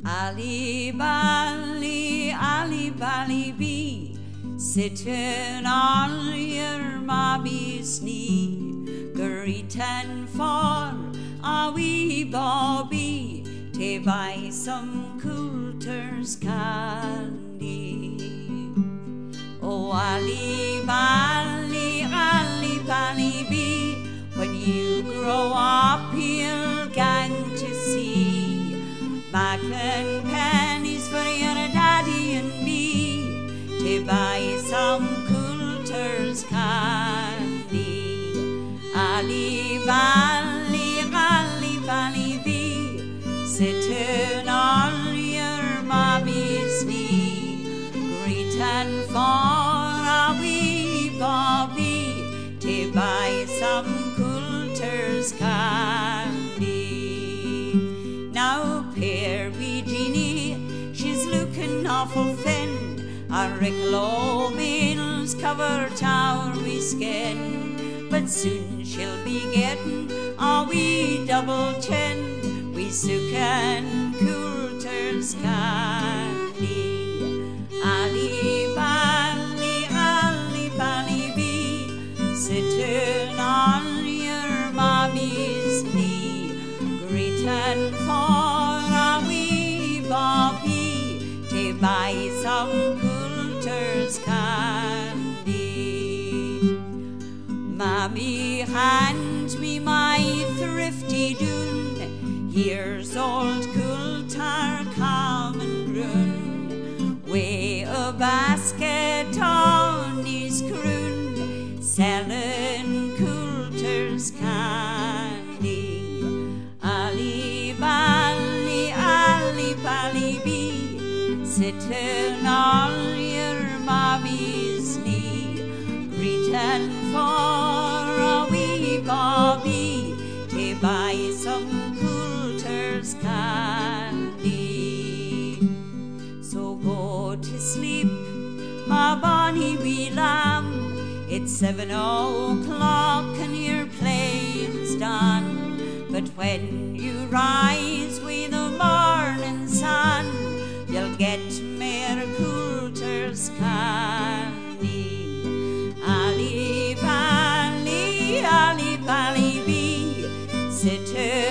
Ali bally bee, sitting on your mommy's knee, greeting for a wee bobby to buy some Coulter's candy. Oh, Ali bally bee, when you grow up you'll gang to see Mac and pennies for your daddy and me to buy some Coulter's candy. Ali bally bee, sitting on your mommy's knee, greeting for a wee bobby to buy some Coulter's candy. Now poor wee Jeanie, she's looking awful thin, her Ricklow meal's covered our wee skin, but soon she'll be getting a wee double chin, wee sucking Coulter's candy. Ali bally bee, sitting on your mommy's knee, greeting for a wee bobby to buy some Coulter's candy. Mammy, hand me my thrifty doon, here's old Coulter common groon, weigh a basket on his croon, selling Coulter's candy. Ali bally bee, sitting on your mommy's knee, greeting for a wee bobby to buy some Coulter's candy. So go to sleep, my bonny wee lamb, it's 7 o'clock and your playing's done, but when you rise with the morning sun, you'll get mere Coulter's candy. Ali bally bee, sitting